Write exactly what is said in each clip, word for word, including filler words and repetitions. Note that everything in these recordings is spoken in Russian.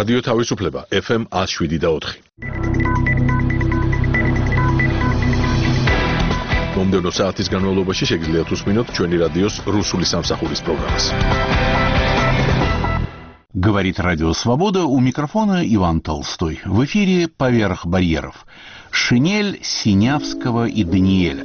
რადიო თავისუფლება ეფ ემ one oh seven და four. მომდევნო საათის განმავლობაში შეგიძლიათ უსმინოთ ჩვენი რადიოს რუსული სამსახურის პროგრამას. Говорит Радио Свобода, у микрофона Иван Толстой. В эфире «Поверх барьеров». Шинель Синявского и Даниэля.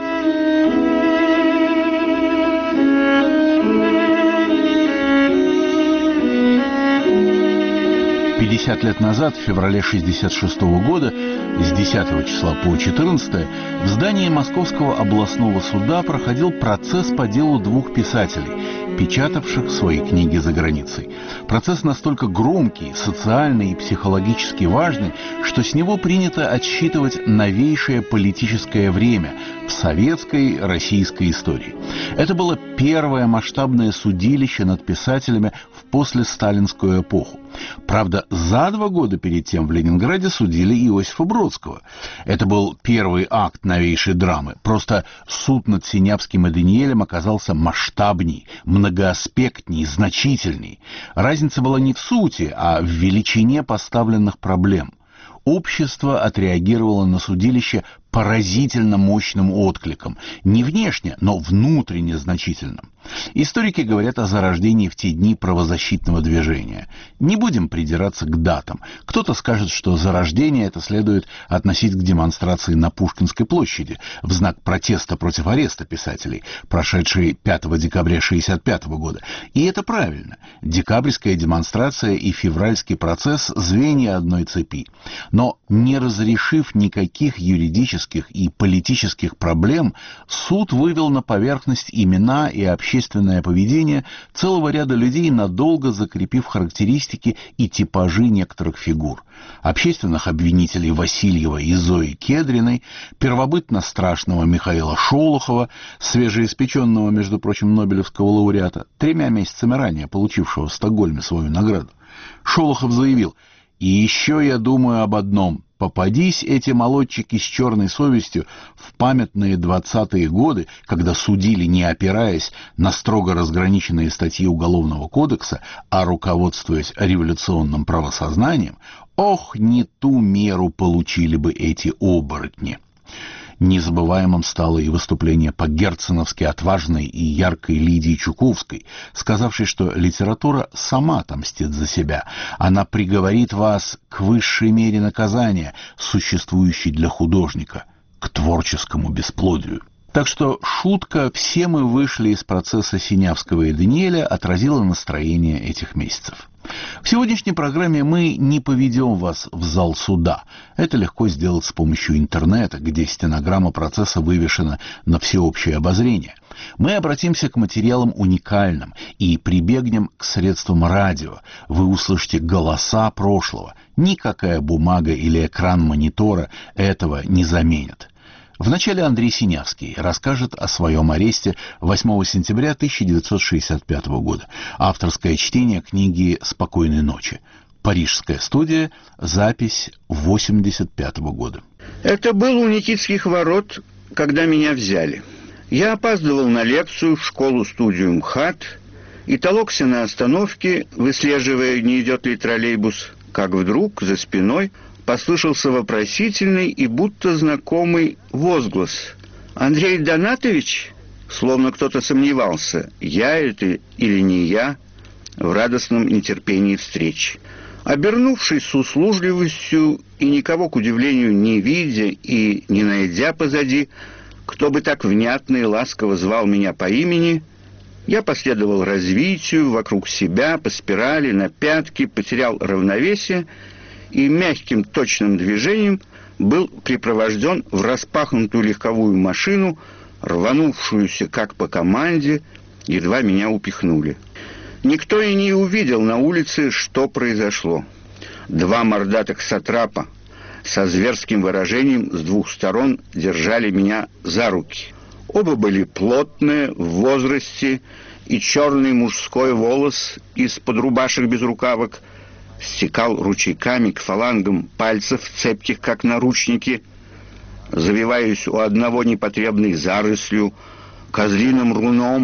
пятьдесят лет назад, в феврале шестьдесят шестого года, с десятого числа по четырнадцатое, в здании Московского областного суда проходил процесс по делу двух писателей, печатавших свои книги за границей. Процесс настолько громкий, социальный и психологически важный, что с него принято отсчитывать новейшее политическое время в советской российской истории. Это было первое масштабное судилище над писателями в послесталинскую эпоху. Правда, за два года перед тем в Ленинграде судили Иосифа Бродского. Это был первый акт новейшей драмы. Просто суд над Синявским и Даниэлем оказался масштабней, многоаспектней, значительней. Разница была не в сути, а в величине поставленных проблем. Общество отреагировало на судилище поразительно мощным откликом. Не внешне, но внутренне значительным. Историки говорят о зарождении в те дни правозащитного движения. Не будем придираться к датам. Кто-то скажет, что зарождение это следует относить к демонстрации на Пушкинской площади в знак протеста против ареста писателей, прошедшей пятого декабря шестьдесят пятого года. И это правильно. Декабрьская демонстрация и февральский процесс – звенья одной цепи. Но не разрешив никаких юридических и политических проблем, суд вывел на поверхность имена и общественное поведение целого ряда людей, надолго закрепив характеристики и типажи некоторых фигур. Общественных обвинителей Васильева и Зои Кедриной, первобытно страшного Михаила Шолохова, свежеиспеченного, между прочим, Нобелевского лауреата, тремя месяцами ранее получившего в Стокгольме свою награду. Шолохов заявил: «И еще я думаю об одном. Попадись эти молодчики с черной совестью в памятные двадцатые годы, когда судили, не опираясь на строго разграниченные статьи Уголовного кодекса, а руководствуясь революционным правосознанием, ох, не ту меру получили бы эти оборотни». Незабываемым стало и выступление по-герценовски отважной и яркой Лидии Чуковской, сказавшей, что литература сама отомстит за себя. Она приговорит вас к высшей мере наказания, существующей для художника, к творческому бесплодию. Так что шутка «все мы вышли из процесса Синявского и Даниэля» отразила настроение этих месяцев. В сегодняшней программе мы не поведем вас в зал суда. Это легко сделать с помощью интернета, где стенограмма процесса вывешена на всеобщее обозрение. Мы обратимся к материалам уникальным и прибегнем к средствам радио. Вы услышите голоса прошлого. Никакая бумага или экран монитора этого не заменят. Вначале Андрей Синявский расскажет о своем аресте восьмого сентября тысяча девятьсот шестьдесят пятого года. Авторское чтение книги «Спокойной ночи». Парижская студия. Запись восемьдесят пятого года. Это был у Никитских ворот, когда меня взяли. Я опаздывал на лекцию в школу-студию МХАТ и толокся на остановке, выслеживая, не идет ли троллейбус, как вдруг за спиной послышался вопросительный и будто знакомый возглас. «Андрей Донатович?» Словно кто-то сомневался, я это или не я, в радостном нетерпении встреч. Обернувшись с услужливостью и никого, к удивлению, не видя и не найдя позади, кто бы так внятно и ласково звал меня по имени, я последовал развитию вокруг себя, по спирали, на пятки, потерял равновесие и мягким точным движением был припровожден в распахнутую легковую машину, рванувшуюся как по команде, едва меня упихнули. Никто и не увидел на улице, что произошло. Два мордатых сатрапа со зверским выражением с двух сторон держали меня за руки. Оба были плотные, в возрасте, и черный мужской волос из-под рубашек без рукавок стекал ручейками к фалангам пальцев, цепких, как наручники, завиваясь у одного непотребной зарослью, козлиным руном,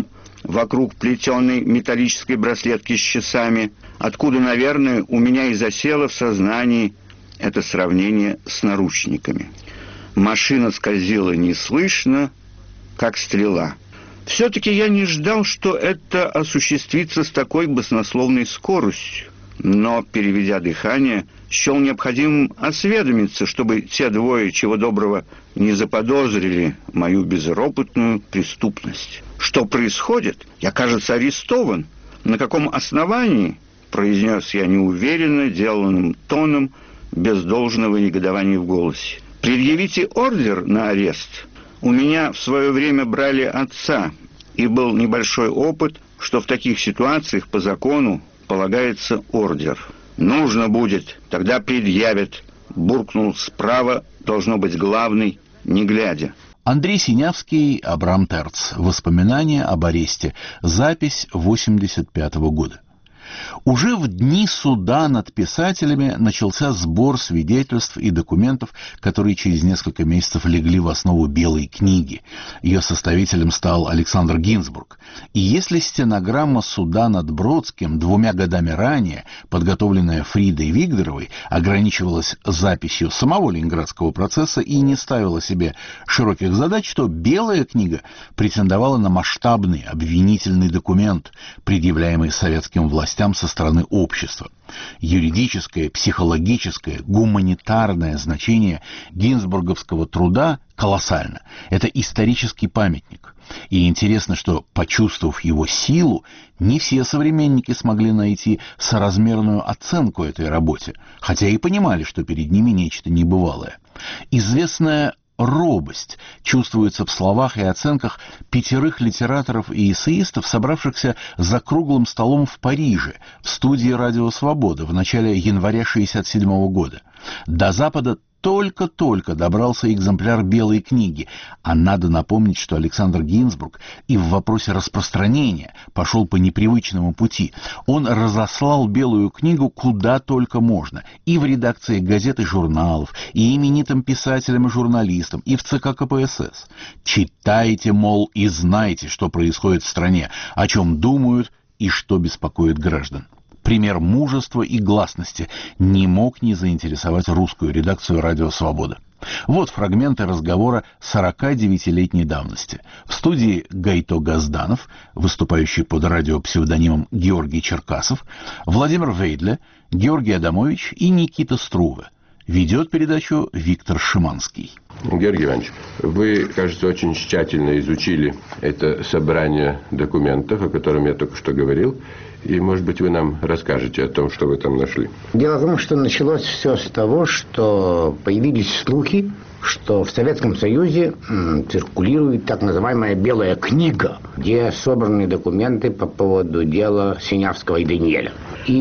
вокруг плетеной металлической браслетки с часами, откуда, наверное, у меня и засело в сознании это сравнение с наручниками. Машина скользила неслышно, как стрела. Все-таки я не ждал, что это осуществится с такой баснословной скоростью, но, переведя дыхание, счел необходимым осведомиться, чтобы те двое, чего доброго, не заподозрили мою безропотную преступность. Что происходит? Я, кажется, арестован. На каком основании? Произнес я неуверенно, деланным тоном, без должного негодования в голосе. Предъявите ордер на арест. У меня в свое время брали отца, и был небольшой опыт, что в таких ситуациях по закону полагается ордер. «Нужно будет, тогда предъявят», — буркнул справа, должно быть, главный, не глядя. Андрей Синявский, Абрам Терц. Воспоминания об аресте. Запись восемьдесят пятого года. Уже в дни суда над писателями начался сбор свидетельств и документов, которые через несколько месяцев легли в основу «Белой книги». Ее составителем стал Александр Гинзбург. И если стенограмма суда над Бродским двумя годами ранее, подготовленная Фридой Вигдоровой, ограничивалась записью самого ленинградского процесса и не ставила себе широких задач, то «Белая книга» претендовала на масштабный обвинительный документ, предъявляемый советским властям со стороны общества. Юридическое, психологическое, гуманитарное значение гинзбурговского труда колоссально. Это исторический памятник. И интересно, что, почувствовав его силу, не все современники смогли найти соразмерную оценку этой работе, хотя и понимали, что перед ними нечто небывалое. Известная робость чувствуется в словах и оценках пятерых литераторов и эссеистов, собравшихся за круглым столом в Париже, в студии «Радио Свобода» в начале января шестьдесят седьмого года. До Запада только-только добрался экземпляр «Белой книги», а надо напомнить, что Александр Гинзбург и в вопросе распространения пошел по непривычному пути. Он разослал «Белую книгу» куда только можно, и в редакции газет и журналов, и именитым писателям и журналистам, и в ЦК КПСС. Читайте, мол, и знайте, что происходит в стране, о чем думают и что беспокоит граждан. Пример мужества и гласности не мог не заинтересовать русскую редакцию «Радио Свобода». Вот фрагменты разговора сорокадевятилетней давности. В студии Гайто Газданов, выступающий под радиопсевдонимом Георгий Черкасов, Владимир Вейдле, Георгий Адамович и Никита Струве. Ведет передачу Виктор Шиманский. Георгий Иванович, вы, кажется, очень тщательно изучили это собрание документов, о котором я только что говорил. И, может быть, вы нам расскажете о том, что вы там нашли. Дело в том, что началось все с того, что появились слухи, что в Советском Союзе м, циркулирует так называемая «Белая книга», где собраны документы по поводу дела Синявского и Даниэля.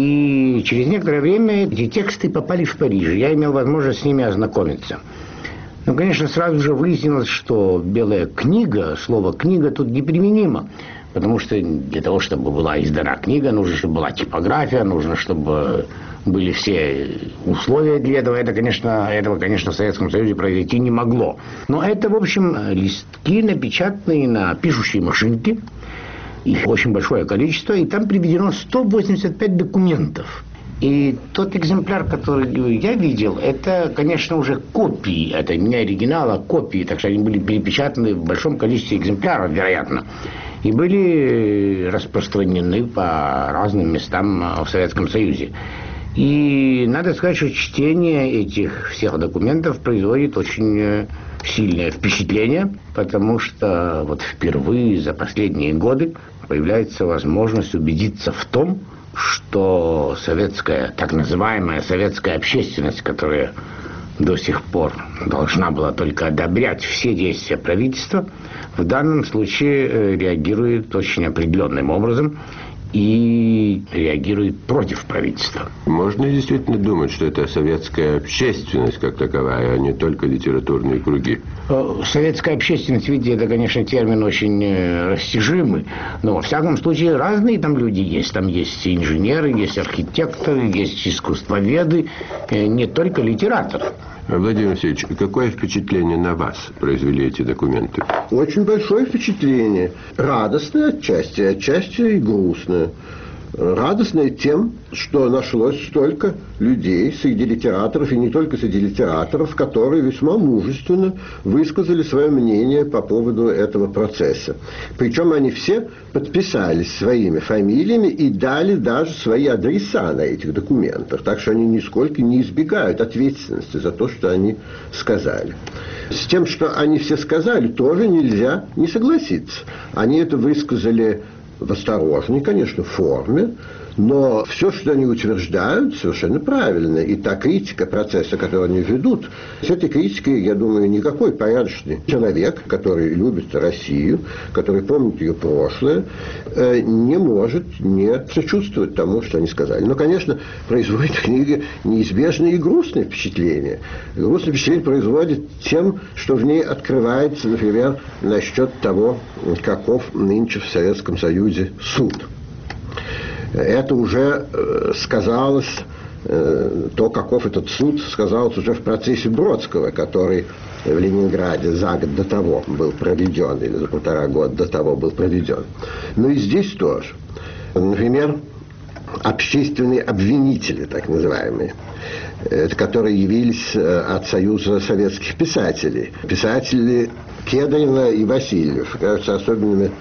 И через некоторое время эти тексты попали в Париж. Я имел возможность с ними ознакомиться. Ну, конечно, сразу же выяснилось, что «Белая книга», слово «книга» тут неприменимо. Потому что для того, чтобы была издана книга, нужно, чтобы была типография, нужно, чтобы были все условия для этого. Это, конечно, этого, конечно, в Советском Союзе произойти не могло. Но это, в общем, листки, напечатанные на пишущей машинке. Их очень большое количество, и там приведено сто восемьдесят пять документов. И тот экземпляр, который я видел, это, конечно, уже копии. Это не оригинал, а копии. Так что они были перепечатаны в большом количестве экземпляров, вероятно. И были распространены по разным местам в Советском Союзе. И надо сказать, что чтение этих всех документов производит очень сильное впечатление, потому что вот впервые за последние годы появляется возможность убедиться в том, что советская, так называемая советская общественность, которая до сих пор должна была только одобрять все действия правительства, в данном случае реагирует очень определенным образом и реагирует против правительства. Можно действительно думать, что это советская общественность как таковая, а не только литературные круги? Советская общественность, видите, это, конечно, термин очень растяжимый, но, во всяком случае, разные там люди есть. Там есть инженеры, есть архитекторы, есть искусствоведы, не только литераторы. Владимир Васильевич, какое впечатление на вас произвели эти документы? Очень большое впечатление. Радостное отчасти, отчасти и грустное. Радостное тем, что нашлось столько людей среди литераторов, и не только среди литераторов, которые весьма мужественно высказали свое мнение по поводу этого процесса. Причем они все подписались своими фамилиями и дали даже свои адреса на этих документах. Так что они нисколько не избегают ответственности за то, что они сказали. С тем, что они все сказали, тоже нельзя не согласиться. Они это высказали в осторожной, конечно, форме, но все, что они утверждают, совершенно правильно. И та критика процесса, который они ведут, с этой критикой, я думаю, никакой порядочный человек, который любит Россию, который помнит ее прошлое, не может не сочувствовать тому, что они сказали. Но, конечно, производит книга неизбежное и грустное впечатление. Грустное впечатление производит тем, что в ней открывается, например, насчет того, каков нынче в Советском Союзе суд. Это уже э, сказалось, э, то, каков этот суд, сказалось уже в процессе Бродского, который в Ленинграде за год до того был проведен, или за полтора года до того был проведен. Но и здесь тоже. Например, общественные обвинители, так называемые, которые явились от Союза советских писателей. Писатели Кедрина и Васильев, кажется, особенными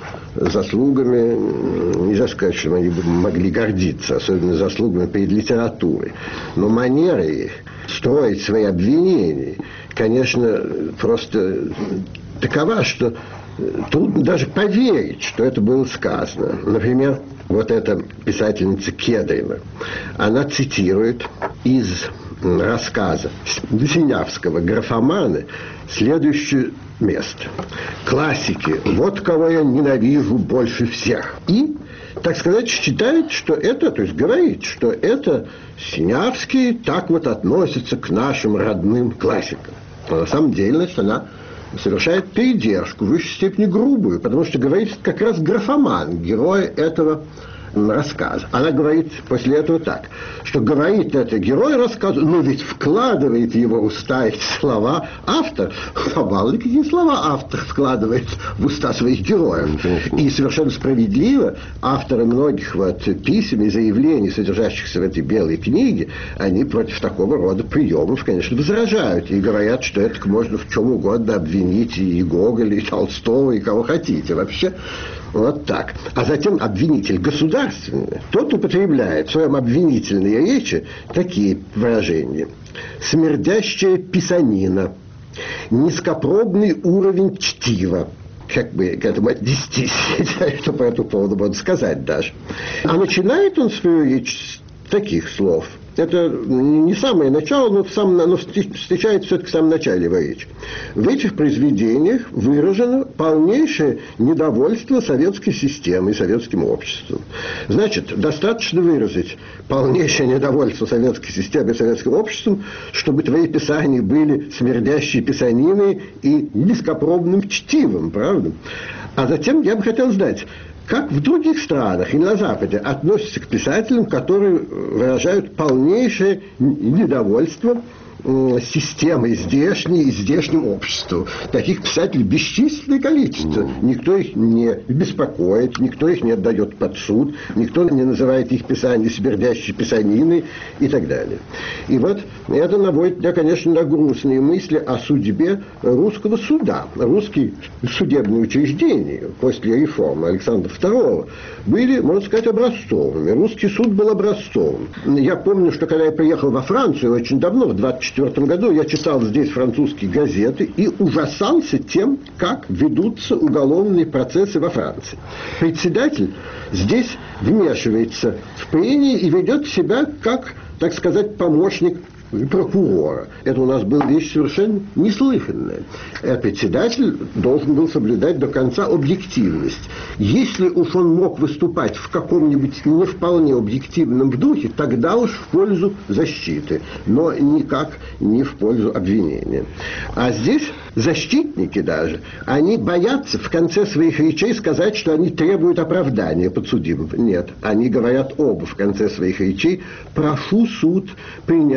заслугами, нельзя сказать, что они могли гордиться, особенно заслугами перед литературой. Но манера их строить свои обвинения, конечно, просто такова, что трудно даже поверить, что это было сказано. Например, вот эта писательница Кедрина, она цитирует из рассказа Синявского «Графоманы» следующее место. Классики. Вот кого я ненавижу больше всех. И, так сказать, считает, что это, то есть говорит, что это Синявский так вот относится к нашим родным классикам. Но на самом деле, значит, она совершает передержку, в высшей степени грубую, потому что говорит как раз графоман, герой этого рассказа. Она говорит после этого так, что говорит это герой рассказа, но ведь вкладывает его в уста эти слова автор. А мало ли какие слова автор вкладывает в уста своих героев. И совершенно справедливо авторы многих вот писем и заявлений, содержащихся в этой белой книге, они против такого рода приемов, конечно, возражают. И говорят, что это можно в чем угодно обвинить и Гоголя, и Толстого, и кого хотите. Вообще, вот так. А затем обвинитель государственный, тот употребляет в своем обвинительной речи такие выражения. Смердящая писанина, низкопробный уровень чтива. Как бы к этому отнестись, что по этому поводу можно сказать даже. А начинает он свою речь с таких слов. Это не самое начало, но, в самом, но встречается все-таки в самом начале его речи. В этих произведениях выражено полнейшее недовольство советской системой и советским обществом. Значит, достаточно выразить полнейшее недовольство советской системой и советским обществом, чтобы твои писания были смердящей писаниной и низкопробным чтивом, правда? А затем я бы хотел знать, как в других странах и на Западе относятся к писателям, которые выражают полнейшее недовольство системой здешней и здешним обществом. Таких писателей бесчисленное количество. Никто их не беспокоит, никто их не отдает под суд, никто не называет их писание смердящей писаниной и так далее. И вот это наводит меня, конечно, на грустные мысли о судьбе русского суда. Русские судебные учреждения после реформы Александра второго были, можно сказать, образцовыми. Русский суд был образцовым. Я помню, что когда я приехал во Францию очень давно, в двадцать четвёртом году, я читал здесь французские газеты и ужасался тем, как ведутся уголовные процессы во Франции. Председатель здесь вмешивается в прения и ведет себя как, так сказать, помощник прокурора. Это у нас была вещь совершенно неслыханная. Председатель должен был соблюдать до конца объективность. Если уж он мог выступать в каком-нибудь не вполне объективном духе, тогда уж в пользу защиты, но никак не в пользу обвинения. А здесь защитники даже, они боятся в конце своих речей сказать, что они требуют оправдания подсудимого. Нет, они говорят оба в конце своих речей: прошу суд принять, скажем,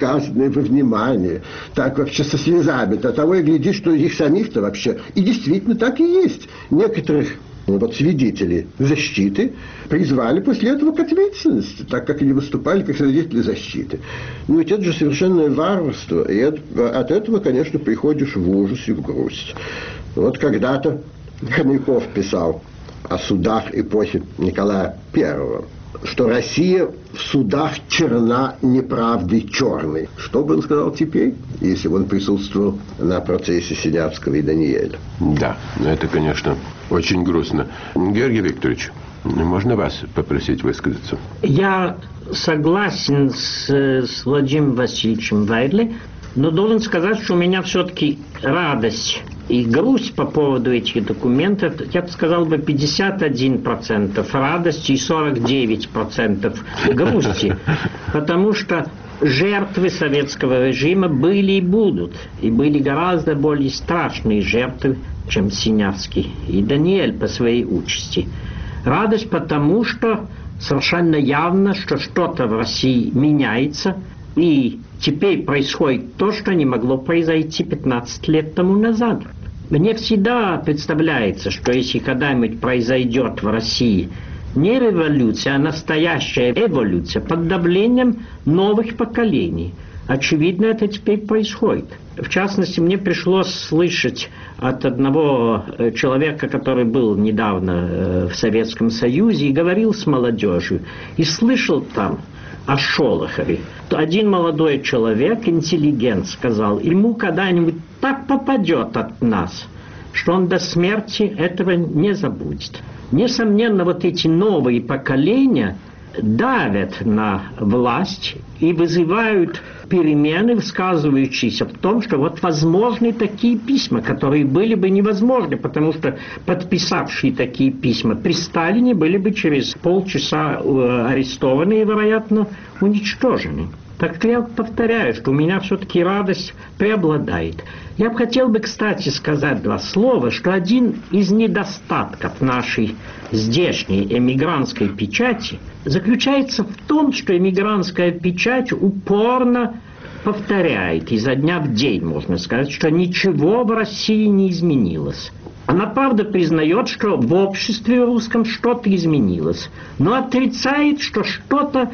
приказанные во внимание, так вообще со слезами. До того и гляди, что их самих-то вообще. И действительно так и есть. Некоторых вот свидетели защиты призвали после этого к ответственности, так как они выступали как свидетели защиты. Ну ведь это же совершенное варварство, и это, от этого, конечно, приходишь в ужас и в грусть. Вот когда-то Хомяков писал о судах эпохи Николая Первого, что Россия в судах черна неправдой черной. Что бы он сказал теперь, если бы он присутствовал на процессе Синявского и Даниэля? Да, это, конечно, очень грустно. Георгий Викторович, можно вас попросить высказаться? Я согласен с, с Владимиром Васильевичем Вайдле, но должен сказать, что у меня все-таки радость и грусть по поводу этих документов, я бы сказал бы пятьдесят один процент радости и сорок девять процентов грусти, потому что жертвы советского режима были и будут, и были гораздо более страшные жертвы, чем Синявский и Даниэль по своей участи. Радость потому, что совершенно явно, что что-то в России меняется, и теперь происходит то, что не могло произойти пятнадцать лет тому назад. Мне всегда представляется, что если когда-нибудь произойдет в России не революция, а настоящая эволюция под давлением новых поколений. Очевидно, это теперь происходит. В частности, мне пришлось слышать от одного человека, который был недавно в Советском Союзе и говорил с молодежью, и слышал там о Шолохове. Один молодой человек, интеллигент, сказал, ему когда-нибудь так попадет от нас, что он до смерти этого не забудет. Несомненно, вот эти новые поколения давят на власть и вызывают перемены, высказывающиеся в том, что вот возможны такие письма, которые были бы невозможны, потому что подписавшие такие письма при Сталине были бы через полчаса арестованы и, вероятно, уничтожены. Так что я повторяю, что у меня все-таки радость преобладает. Я бы хотел бы, кстати, сказать два слова, что один из недостатков нашей здешней эмигрантской печати заключается в том, что эмигрантская печать упорно повторяет изо дня в день, можно сказать, что ничего в России не изменилось. Она, правда, признает, что в обществе русском что-то изменилось, но отрицает, что что-то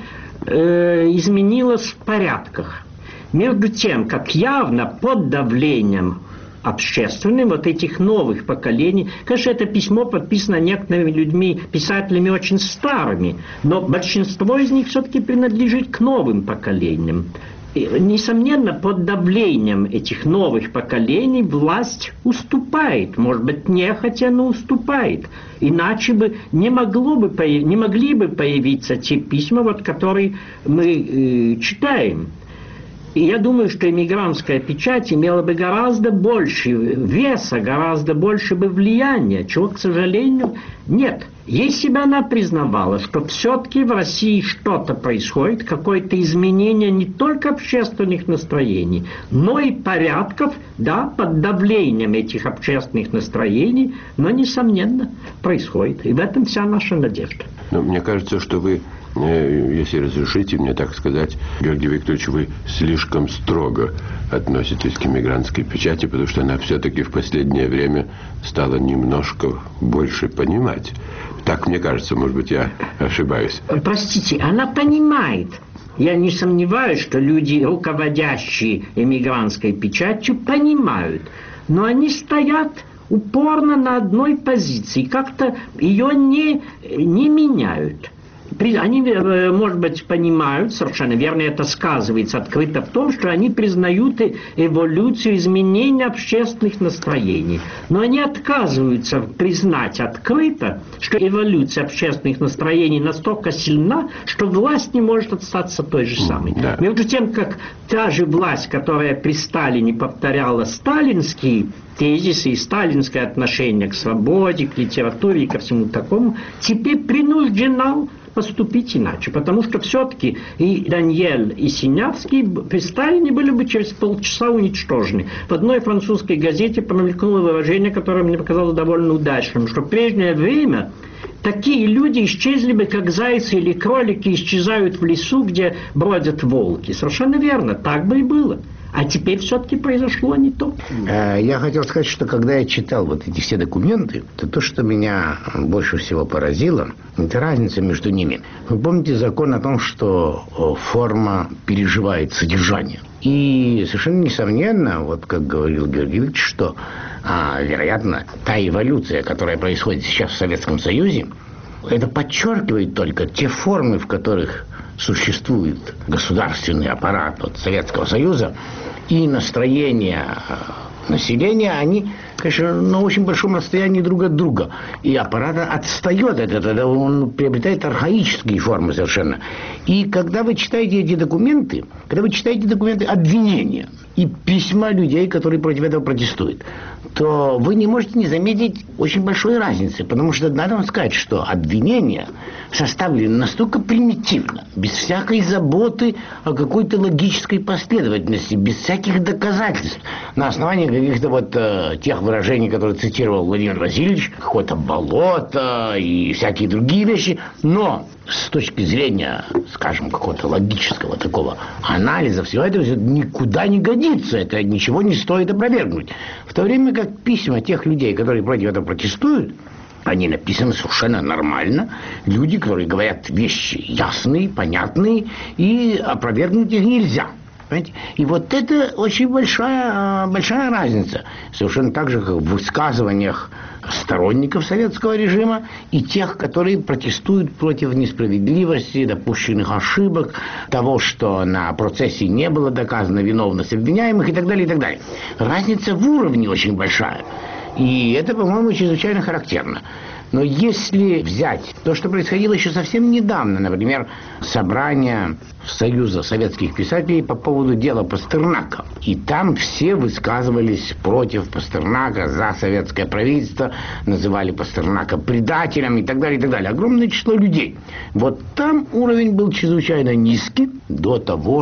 э, изменилось в порядках. Между тем, как явно под давлением общественным вот этих новых поколений, конечно, это письмо подписано некоторыми людьми, писателями очень старыми, но большинство из них все-таки принадлежит к новым поколениям. И, несомненно, под давлением этих новых поколений власть уступает, может быть, нехотя, но уступает. Иначе бы не, могло бы, не могли бы появиться те письма, вот, которые мы э, читаем. И я думаю, что эмигрантская печать имела бы гораздо больше веса, гораздо больше бы влияния, чего, к сожалению, нет. Если бы она признавала, что все-таки в России что-то происходит, какое-то изменение не только общественных настроений, но и порядков, да, под давлением этих общественных настроений, но, несомненно, происходит. И в этом вся наша надежда. Но мне кажется, что вы, если разрешите мне так сказать, Георгий Викторович, вы слишком строго относитесь к эмигрантской печати, потому что она все-таки в последнее время стала немножко больше понимать. Так мне кажется, может быть, я ошибаюсь. Простите, она понимает. Я не сомневаюсь, что люди, руководящие эмигрантской печатью, понимают. Но они стоят упорно на одной позиции, как-то ее не, не меняют. Они, может быть, понимают, совершенно верно, это сказывается открыто в том, что они признают эволюцию, изменения общественных настроений. Но они отказываются признать открыто, что эволюция общественных настроений настолько сильна, что власть не может остаться той же самой. Да. Между тем, как та же власть, которая при Сталине повторяла сталинские тезисы и сталинское отношение к свободе, к литературе и ко всему такому, теперь принуждена поступить иначе. Потому что все-таки и Даниэль, и Синявский при Сталине были бы через полчаса уничтожены. В одной французской газете промелькнуло выражение, которое мне показалось довольно удачным, что в прежнее время такие люди исчезли бы, как зайцы или кролики исчезают в лесу, где бродят волки. Совершенно верно, так бы и было. А теперь все-таки произошло не то. Я хотел сказать, что когда я читал вот эти все документы, то то, что меня больше всего поразило, это разница между ними. Вы помните закон о том, что форма переживает содержание? И совершенно несомненно, вот как говорил Георгий Викторович, что, а, вероятно, та эволюция, которая происходит сейчас в Советском Союзе, это подчеркивает только те формы, в которых существует государственный аппарат от Советского Союза, и настроения населения, они, конечно, на очень большом расстоянии друг от друга. И аппарат отстает от этого, он приобретает архаические формы совершенно. И когда вы читаете эти документы, когда вы читаете документы обвинения и письма людей, которые против этого протестуют, то вы не можете не заметить очень большой разницы, потому что надо вам сказать, что обвинения составлены настолько примитивно, без всякой заботы о какой-то логической последовательности, без всяких доказательств, на основании каких-то вот э, тех выражений, которые цитировал Владимир Васильевич, какое-то болото и всякие другие вещи, но с точки зрения, скажем, какого-то логического такого анализа всего этого никуда не годится, это ничего не стоит опровергнуть. В то время как письма тех людей, которые против этого протестуют, они написаны совершенно нормально. Люди, которые говорят вещи ясные, понятные, и опровергнуть их нельзя. Понимаете? И вот это очень большая, большая разница. Совершенно так же, как в высказываниях сторонников советского режима и тех, которые протестуют против несправедливости, допущенных ошибок, того, что на процессе не было доказана виновность обвиняемых и так далее, и так далее. Разница в уровне очень большая. И это, по-моему, чрезвычайно характерно. Но если взять то, что происходило еще совсем недавно, например, собрание Союза советских писателей по поводу дела Пастернака, и там все высказывались против Пастернака, за советское правительство, называли Пастернака предателем и так далее, и так далее. Огромное число людей. Вот там уровень был чрезвычайно низкий, до того,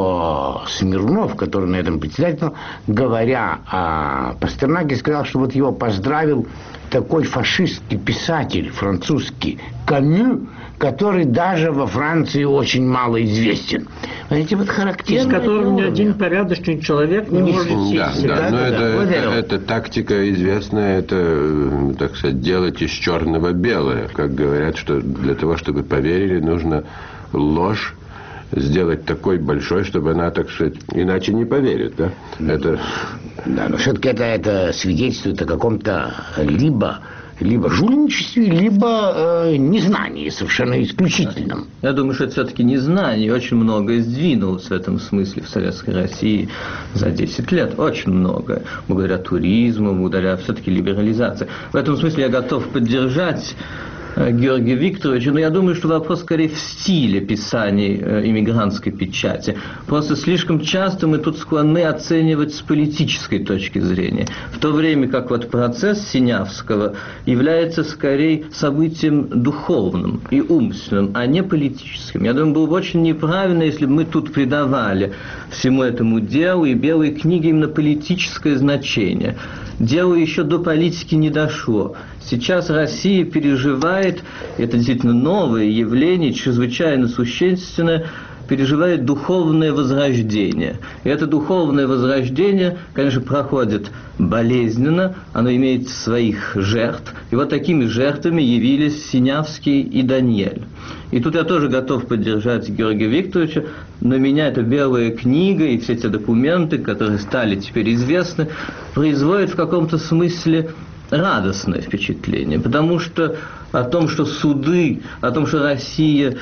что Смирнов, который на этом председательствовал, говоря о Пастернаке, сказал, что вот его поздравил такой фашистский писатель французский Камю, который даже во Франции очень мало известен. Знаете, вот характерно. Из которого ни один порядочный человек не Не может Да, сесть. да, Да, но да, это, да. Вот это, это вот. это тактика известная, это, так сказать, делать из черного белое. Как говорят, что для того, чтобы поверили, нужно ложь сделать такой большой, чтобы она, так сказать, иначе не поверит, да? Это... Да, но все-таки это, это свидетельствует о каком-то либо, либо жульничестве, либо э, незнании совершенно исключительном. Я думаю, что это все-таки незнание. Очень многое сдвинулось в этом смысле в Советской России за десять лет. Очень многое. Благодаря туризму, благодаря все-таки либерализации. В этом смысле я готов поддержать Георгия Викторовича, но я думаю, что вопрос скорее в стиле писаний иммигрантской печати. Просто слишком часто мы тут склонны оценивать с политической точки зрения, в то время как вот процесс Синявского является скорее событием духовным и умственным, а не политическим. Я думаю, было бы очень неправильно, если бы мы тут придавали всему этому делу и белой книге именно политическое значение. Дело еще до политики не дошло. Сейчас Россия переживает, это действительно новое явление, чрезвычайно существенное, переживает духовное возрождение. И это духовное возрождение, конечно, проходит болезненно, оно имеет своих жертв. И вот такими жертвами явились Синявский и Даниэль. И тут я тоже готов поддержать Георгия Викторовича. На меня эта белая книга и все те документы, которые стали теперь известны, производят в каком-то смысле радостное впечатление. Потому что о том, что суды, о том, что Россия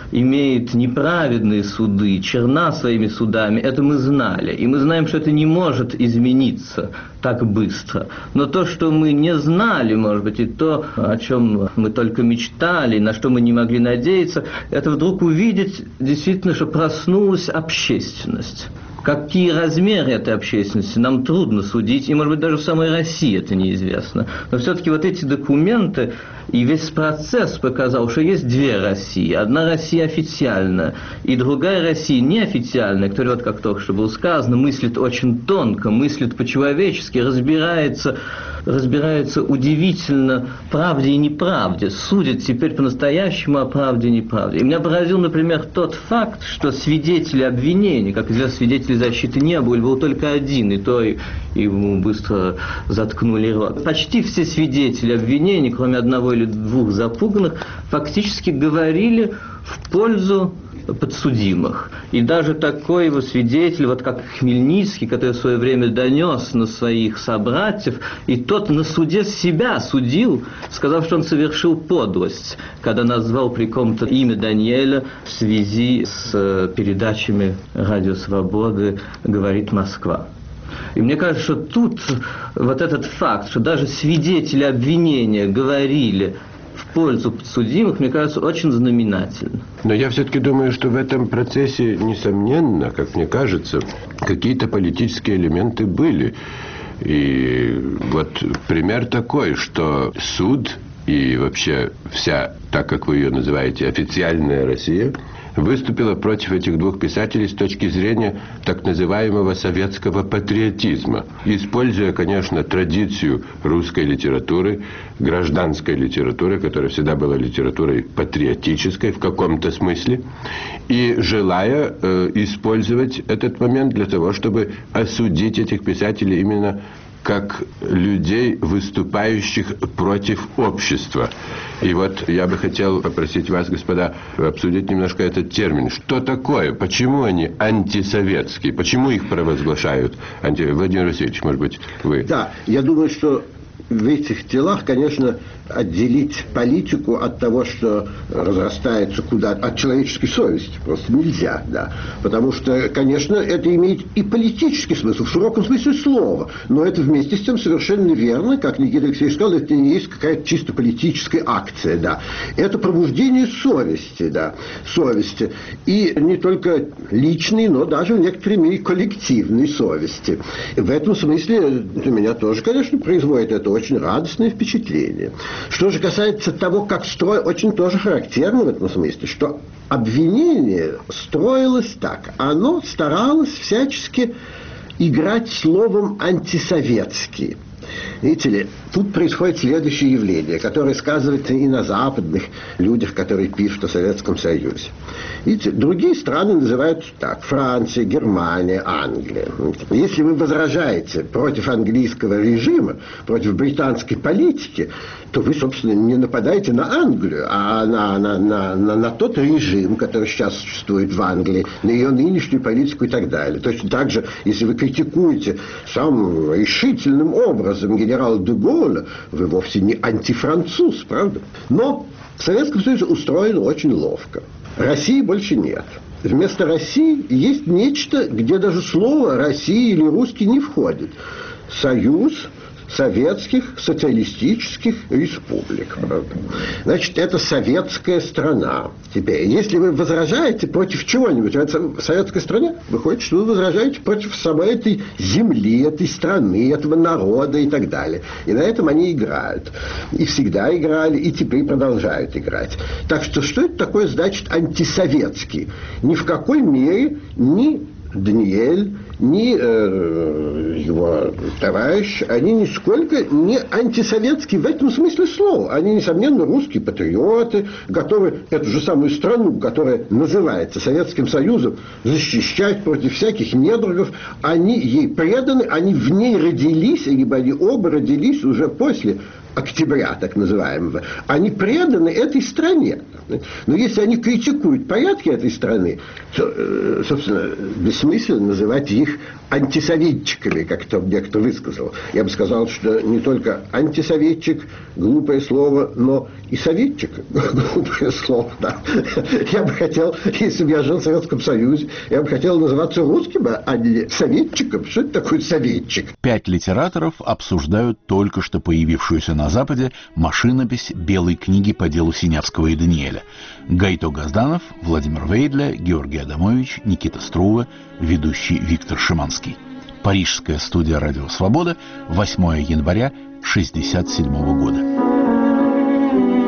имеет неправедные суды, черна своими судами, это мы знали. И мы знаем, что это не может измениться так быстро. Но то, что мы не знали, может быть, и то, о чем мы только мечтали, на что мы не могли надеяться, это вдруг увидеть действительно, что проснулась общественность. Какие размеры этой общественности, нам трудно судить, и, может быть, даже в самой России это неизвестно. Но все-таки вот эти документы, И весь процесс показал, что есть две России. Одна Россия официальная, и другая Россия неофициальная, которая, вот как только что было сказано, мыслит очень тонко, мыслит по-человечески, разбирается, разбирается удивительно в правде и неправде, судит теперь по-настоящему о правде и неправде. И меня поразил, например, тот факт, что свидетели обвинения, как известно, свидетелей защиты не было, был только один, и то и ему быстро заткнули рот. Почти все свидетели обвинения, кроме одного или двух запуганных, фактически говорили в пользу подсудимых. И даже такой его свидетель, вот как Хмельницкий, который в свое время донес на своих собратьев, и тот на суде себя судил, сказав, что он совершил подлость, когда назвал при ком-то имя Даниэля в связи с передачами «Радио Свободы» «Говорит Москва». И мне кажется, что тут вот этот факт, что даже свидетели обвинения говорили в пользу подсудимых, мне кажется, очень знаменательно. Но я все-таки думаю, что в этом процессе, несомненно, как мне кажется, какие-то политические элементы были. И вот пример такой, что суд и вообще вся, так как вы ее называете, официальная Россия, выступила против этих двух писателей с точки зрения так называемого советского патриотизма, используя, конечно, традицию русской литературы, гражданской литературы, которая всегда была литературой патриотической в каком-то смысле, и желая э, использовать этот момент для того, чтобы осудить этих писателей именно как людей, выступающих против общества. И вот я бы хотел попросить вас, господа, обсудить немножко этот термин. Что такое? Почему они антисоветские? Почему их провозглашают? Анти... Владимир Васильевич, может быть, вы? Да, я думаю, что в этих делах, конечно, отделить политику от того, что разрастается куда-то, от человеческой совести просто нельзя, да. Потому что, конечно, это имеет и политический смысл, в широком смысле слова, но это вместе с тем совершенно верно, как Никита Алексеевич сказал, это не есть какая-то чисто политическая акция, да. Это пробуждение совести, да, совести. И не только личной, но даже в некоторой мере коллективной совести. В этом смысле для меня тоже, конечно, производит это очень радостное впечатление. Что же касается того, как строить, очень тоже характерно в этом смысле, что обвинение строилось так. Оно старалось всячески играть словом «антисоветский». Видите ли, тут происходит следующее явление, которое сказывается и на западных людях, которые пишут о Советском Союзе. Видите, другие страны называют так: Франция, Германия, Англия. Если вы возражаете против английского режима, против британской политики, то вы, собственно, не нападаете на Англию, а на, на, на, на, на тот режим, который сейчас существует в Англии, на ее нынешнюю политику и так далее. Точно так же, если вы критикуете самым решительным образом генерала де Голля, вы вовсе не антифранцуз, правда? Но в Советском Союзе устроено очень ловко. России больше нет. Вместо России есть нечто, где даже слово «Россия» или «русский» не входит. Союз советских социалистических республик. Правда? Значит, это советская страна. Теперь, если вы возражаете против чего-нибудь в советской стране, выходит, что вы возражаете против самой этой земли, этой страны, этого народа и так далее. И на этом они играют. И всегда играли, и теперь продолжают играть. Так что, что это такое значит антисоветский? Ни в какой мере ни Даниэль, ни э, его товарищ, они нисколько не антисоветские в этом смысле слова. Они, несомненно, русские патриоты, готовы эту же самую страну, которая называется Советским Союзом, защищать против всяких недругов. Они ей преданы, они в ней родились, либо они оба родились уже после октября, так называемого. Они преданы этой стране. Но если они критикуют порядки этой страны, то, собственно, бессмысленно называть их антисоветчиками, как то мне кто высказал. Я бы сказал, что не только антисоветчик, глупое слово, но и советчик, глупое слово, да. Я бы хотел, если бы я жил в Советском Союзе, я бы хотел называться русским, а не советчиком. Что это такое советчик? Пять литераторов обсуждают только что появившуюся на Западе машинопись белой книги по делу Синявского и Даниэля. Гайто Газданов, Владимир Вейдля, Георгий Адамович, Никита Струва, ведущий Виктор Шиманский. Парижская студия «Радио Свобода», восьмое января шестьдесят седьмого года.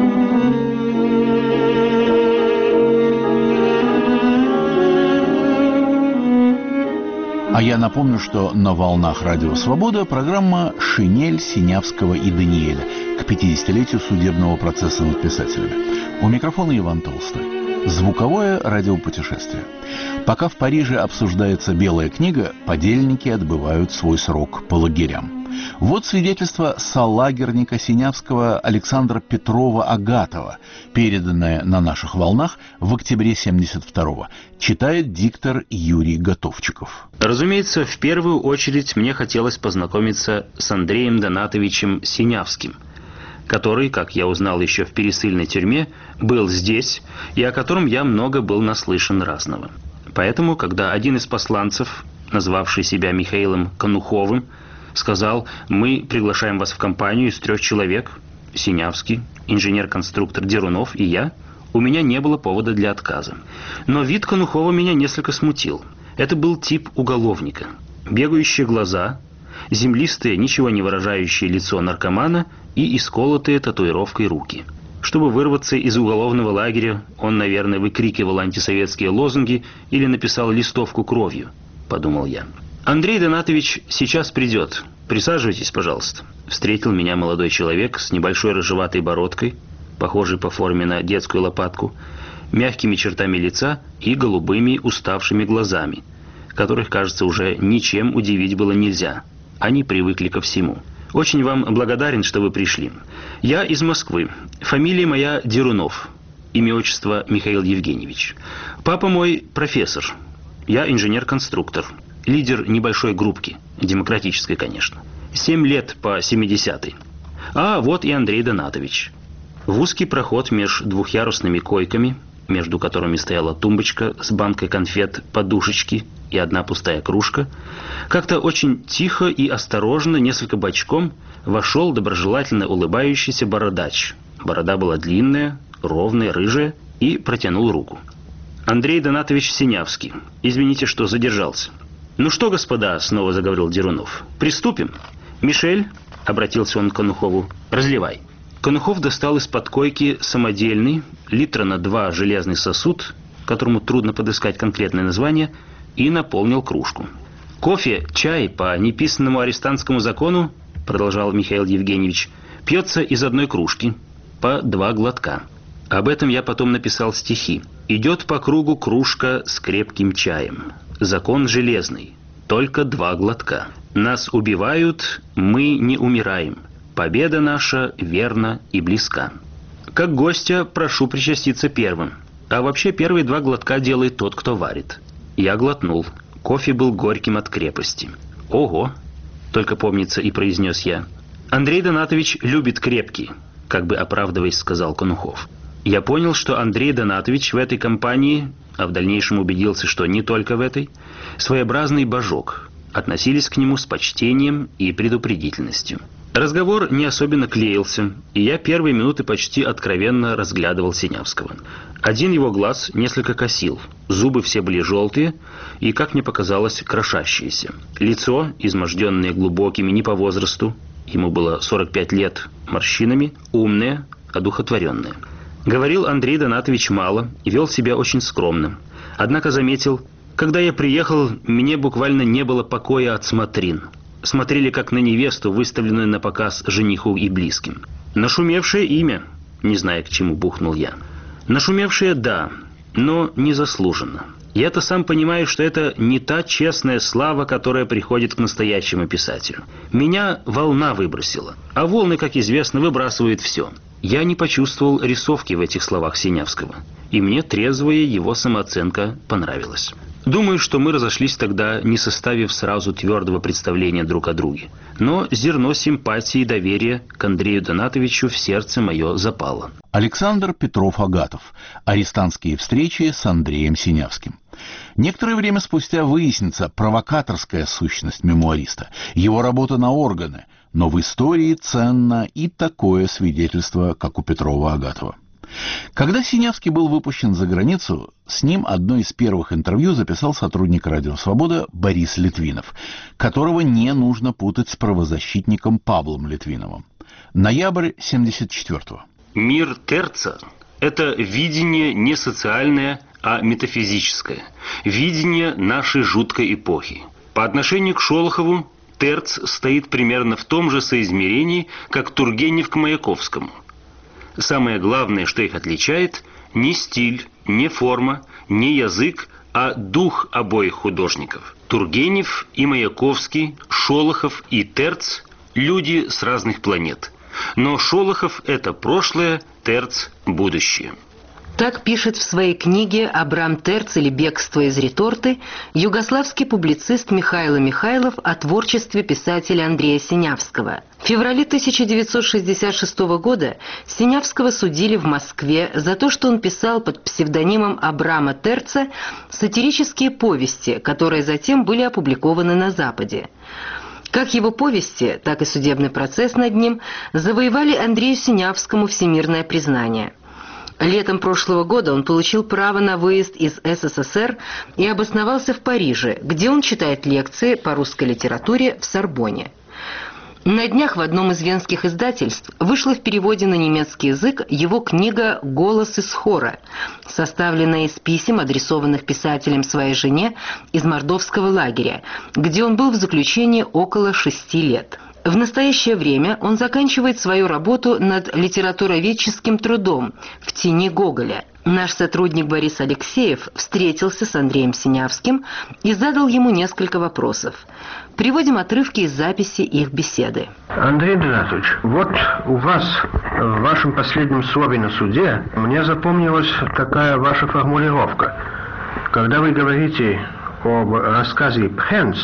я напомню, что на волнах Радио Свобода программа «Шинель» Синявского и Даниэля к пятидесятилетию судебного процесса над писателями. У микрофона Иван Толстой. Звуковое радиопутешествие. Пока в Париже обсуждается «Белая книга», подельники отбывают свой срок по лагерям. Вот свидетельство солагерника Синявского Александра Петрова-Агатова, переданное на наших волнах в октябре семьдесят второго. Читает диктор Юрий Готовчиков. Разумеется, в первую очередь мне хотелось познакомиться с Андреем Донатовичем Синявским, который, как я узнал еще в пересыльной тюрьме, был здесь и о котором я много был наслышан разного. Поэтому, когда один из посланцев, назвавший себя Михаилом Конуховым, сказал: «Мы приглашаем вас в компанию из трех человек, Синявский, инженер-конструктор Дерунов и я», у меня не было повода для отказа. Но вид Конухова меня несколько смутил. Это был тип уголовника. Бегающие глаза, землистое, ничего не выражающее лицо наркомана и исколотые татуировкой руки. Чтобы вырваться из уголовного лагеря, он, наверное, выкрикивал антисоветские лозунги или написал листовку кровью, подумал я. «Андрей Донатович сейчас придет. Присаживайтесь, пожалуйста». Встретил меня молодой человек с небольшой рыжеватой бородкой, похожей по форме на детскую лопатку, мягкими чертами лица и голубыми уставшими глазами, которых, кажется, уже ничем удивить было нельзя. Они привыкли ко всему. «Очень вам благодарен, что вы пришли. Я из Москвы. Фамилия моя Дерунов. Имя, отчество Михаил Евгеньевич. Папа мой профессор. Я инженер-конструктор. Лидер небольшой группки, демократической, конечно. Семь лет по семидесятый. А вот и Андрей Донатович». В узкий проход меж двухъярусными койками, между которыми стояла тумбочка с банкой конфет, подушечки и одна пустая кружка, как-то очень тихо и осторожно, несколько бочком, вошел доброжелательно улыбающийся бородач. Борода была длинная, ровная, рыжая, и протянул руку. «Андрей Донатович Синявский. Извините, что задержался». «Ну что, господа», — снова заговорил Дерунов, — «приступим. Мишель», — обратился он к Конухову, — «разливай». Конухов достал из-под койки самодельный, литра на два железный сосуд, которому трудно подыскать конкретное название, и наполнил кружку. «Кофе, чай по неписанному арестантскому закону, — продолжал Михаил Евгеньевич, — пьется из одной кружки, по два глотка. Об этом я потом написал стихи. Идет по кругу кружка с крепким чаем. Закон железный, только два глотка. Нас убивают, мы не умираем. Победа наша верна и близка. Как гостя прошу причаститься первым. А вообще первые два глотка делает тот, кто варит». Я глотнул. Кофе был горьким от крепости. «Ого!» — только помнится и произнес я. «Андрей Донатович любит крепкий», — как бы оправдываясь, сказал Конухов. Я понял, что Андрей Донатович в этой компании, а в дальнейшем убедился, что не только в этой, своеобразный божок. Относились к нему с почтением и предупредительностью. Разговор не особенно клеился, и я первые минуты почти откровенно разглядывал Синявского. Один его глаз несколько косил, зубы все были желтые и, как мне показалось, крошащиеся. Лицо, изможденное глубокими не по возрасту, ему было сорок пять лет, морщинами, умное, одухотворенное. Говорил Андрей Донатович мало и вел себя очень скромно. Однако заметил: «Когда я приехал, мне буквально не было покоя от смотрин. Смотрели как на невесту, выставленную на показ жениху и близким. Нашумевшее имя», не зная, к чему бухнул я. «Нашумевшее, да, но незаслуженно. Я-то сам понимаю, что это не та честная слава, которая приходит к настоящему писателю. Меня волна выбросила, а волны, как известно, выбрасывают все». Я не почувствовал рисовки в этих словах Синявского, и мне трезвая его самооценка понравилась. Думаю, что мы разошлись тогда, не составив сразу твердого представления друг о друге. Но зерно симпатии и доверия к Андрею Донатовичу в сердце мое запало. Александр Петров-Агатов. Арестантские встречи с Андреем Синявским. Некоторое время спустя выяснится провокаторская сущность мемуариста, его работа на органы, но в истории ценно и такое свидетельство, как у Петрова-Агатова. Когда Синявский был выпущен за границу, с ним одно из первых интервью записал сотрудник «Радио Свобода» Борис Литвинов, которого не нужно путать с правозащитником Павлом Литвиновым. Ноябрь семьдесят четвёртого. «Мир Терца – это видение не социальное, а метафизическое. Видение нашей жуткой эпохи. По отношению к Шолохову Терц стоит примерно в том же соизмерении, как Тургенев к Маяковскому. Самое главное, что их отличает, не стиль, не форма, не язык, а дух обоих художников. Тургенев и Маяковский, Шолохов и Терц – люди с разных планет. Но Шолохов – это прошлое, Терц – будущее. Так пишет в своей книге «Абрам Терц или бегство из реторты» югославский публицист Михайло Михайлов о творчестве писателя Андрея Синявского. В феврале тысяча девятьсот шестьдесят шестого года Синявского судили в Москве за то, что он писал под псевдонимом Абрама Терца сатирические повести, которые затем были опубликованы на Западе. Как его повести, так и судебный процесс над ним завоевали Андрею Синявскому всемирное признание. Летом прошлого года он получил право на выезд из СССР и обосновался в Париже, где он читает лекции по русской литературе в Сорбонне. На днях в одном из венских издательств вышла в переводе на немецкий язык его книга «Голос из хора», составленная из писем, адресованных писателем своей жене из мордовского лагеря, где он был в заключении около шести лет. В настоящее время он заканчивает свою работу над литературоведческим трудом «В тени Гоголя». Наш сотрудник Борис Алексеев встретился с Андреем Синявским и задал ему несколько вопросов. Приводим отрывки из записи их беседы. Андрей Донатович, вот у вас в вашем последнем слове на суде мне запомнилась такая ваша формулировка. Когда вы говорите об рассказе «Пхенц»,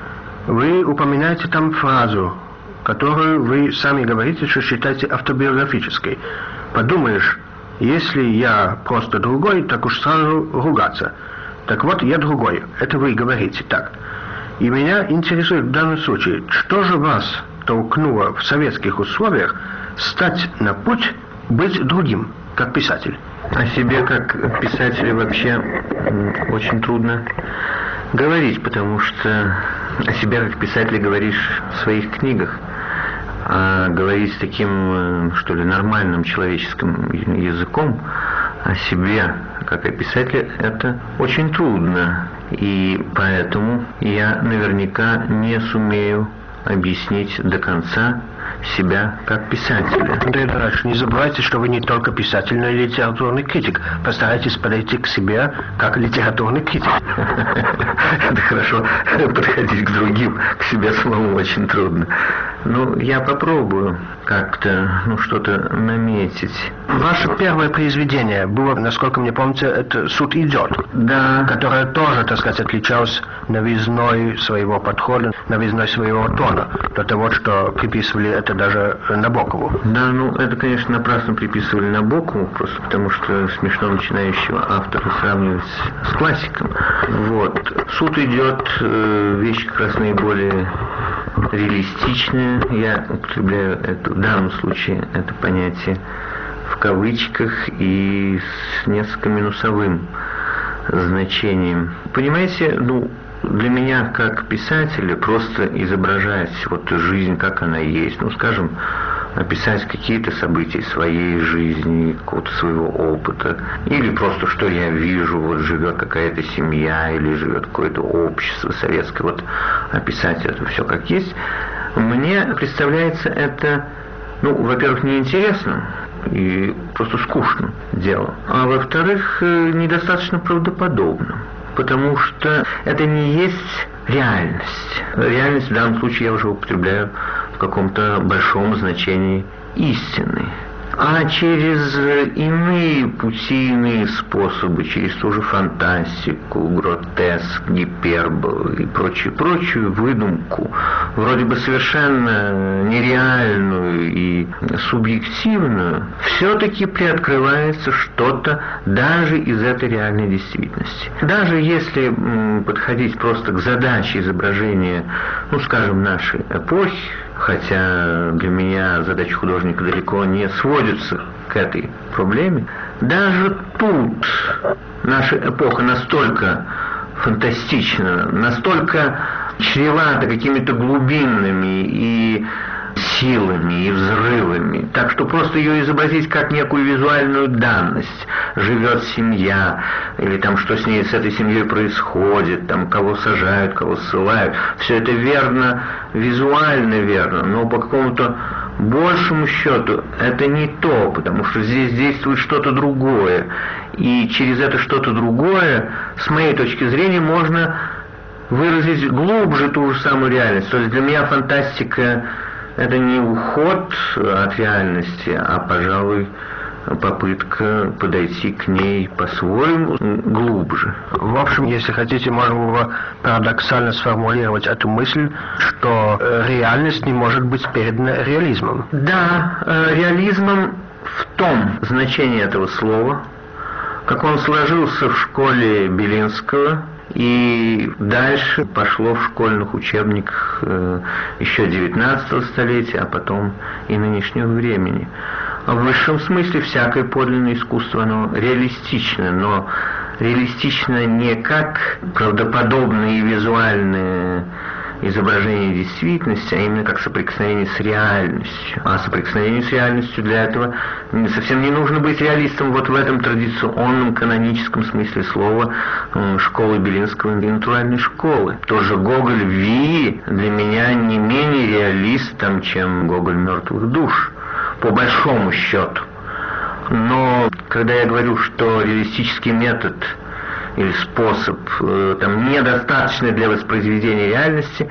вы упоминаете там фразу, которую вы сами говорите, что считаете автобиографической. Подумаешь, если я просто другой, так уж сразу ругаться. Так вот, я другой. Это вы говорите так. И меня интересует в данном случае, что же вас толкнуло в советских условиях стать на путь быть другим, как писатель? О себе как писателе вообще очень трудно говорить, потому что о себе как писатель говоришь в своих книгах. А говорить таким, что ли, нормальным человеческим языком о себе как о писателе – это очень трудно. И поэтому я наверняка не сумею объяснить до конца себя как писателя. Андрей Донатович, не забывайте, что вы не только писатель, но и литературный критик. Постарайтесь подойти к себе как литературный критик. Это хорошо, подходить к другим, к себе самому очень трудно. Ну, я попробую как-то, ну, что-то наметить. Ваше первое произведение было, насколько мне помнится, это «Суд идет». Да. Которое тоже, так сказать, отличалось новизной своего подхода, новизной своего тона. До того, что приписывали это даже Набокову. Да, ну, это, конечно, напрасно приписывали Набокову, просто потому что смешно начинающего автора сравнивать с классиком. Вот. «Суд идет», вещь как раз наиболее реалистичная. Я употребляю это, в данном случае это понятие в кавычках и с несколько минусовым значением. Понимаете, ну, для меня как писателя просто изображать вот жизнь, как она есть, ну, скажем, описать какие-то события своей жизни, какого-то своего опыта, или просто что я вижу, вот живет какая-то семья, или живет какое-то общество советское, вот описать это все как есть, мне представляется это, ну, во-первых, неинтересно и просто скучно дело, а во-вторых, недостаточно правдоподобно. Потому что это не есть реальность. Реальность в данном случае я уже употребляю в каком-то большом значении истины. А через иные пути, иные способы, через ту же фантастику, гротеск, гиперболу и прочую-прочую выдумку, вроде бы совершенно нереальную и субъективную, все-таки приоткрывается что-то даже из этой реальной действительности. Даже если м, подходить просто к задаче изображения, ну, скажем, нашей эпохи, хотя для меня задача художника далеко не сводится к этой проблеме, даже тут наша эпоха настолько фантастична, настолько чревата какими-то глубинными и силами и взрывами. Так что просто ее изобразить как некую визуальную данность. Живет семья, или там что с ней, с этой семьей происходит, там кого сажают, кого ссылают. Все это верно, визуально верно, но по какому-то большему счету это не то, потому что здесь действует что-то другое. И через это что-то другое, с моей точки зрения, можно выразить глубже ту же самую реальность. То есть для меня фантастика – это не уход от реальности, а, пожалуй, попытка подойти к ней по-своему глубже. В общем, если хотите, можно было парадоксально сформулировать эту мысль, что реальность не может быть передана реализмом. Да, реализмом в том значении этого слова, как он сложился в школе Белинского и дальше пошло в школьных учебниках еще девятнадцатого столетия, а потом и нынешнего времени. В высшем смысле всякое подлинное искусство, оно реалистично, но реалистично не как правдоподобные и визуальные изображение действительности, а именно как соприкосновение с реальностью. А соприкосновение с реальностью для этого совсем не нужно быть реалистом вот в этом традиционном каноническом смысле слова школы Белинского и натуральной школы. Тоже Гоголь в Вии для меня не менее реалистом, чем Гоголь мертвых душ, по большому счету. Но когда я говорю, что реалистический метод или способ э, там, недостаточный для воспроизведения реальности,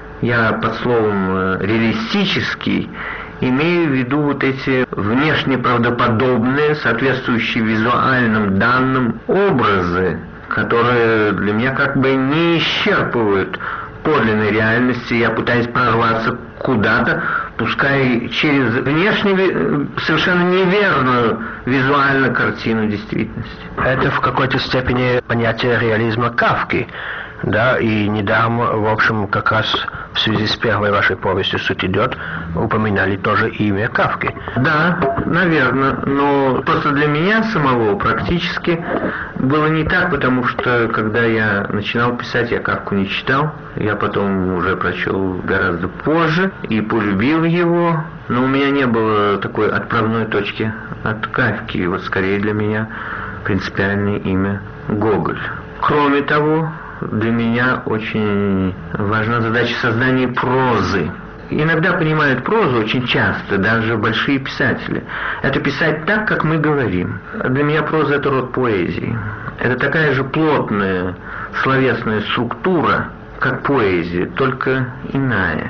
я под словом реалистический имею в виду вот эти внешне правдоподобные, соответствующие визуальным данным образы, которые для меня как бы не исчерпывают подлинной реальности. Я пытаюсь прорваться куда-то, пускай через внешне совершенно неверную визуальную картину действительности. Это в какой-то степени понятие реализма Кафки. Да, и недаром, в общем, как раз в связи с первой вашей повестью «Суть идет» упоминали тоже имя Кафки. Да, наверное, но просто для меня самого практически было не так, потому что, когда я начинал писать, я Кафку не читал, я потом уже прочел гораздо позже и полюбил его, но у меня не было такой отправной точки от Кафки, вот скорее для меня принципиальное имя Гоголь. Кроме того, для меня очень важна задача создания прозы. Иногда понимают прозу, очень часто, даже большие писатели. Это писать так, как мы говорим. Для меня проза – это род поэзии. Это такая же плотная словесная структура, как поэзия, только иная.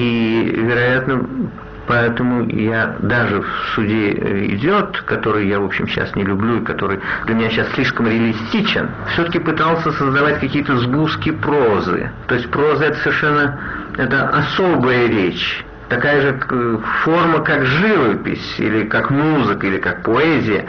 И, вероятно, поэтому я даже в «Суде идет», который я, в общем, сейчас не люблю и который для меня сейчас слишком реалистичен, все-таки пытался создавать какие-то сгустки прозы. То есть проза – это совершенно это особая речь. Такая же форма, как живопись, или как музыка, или как поэзия,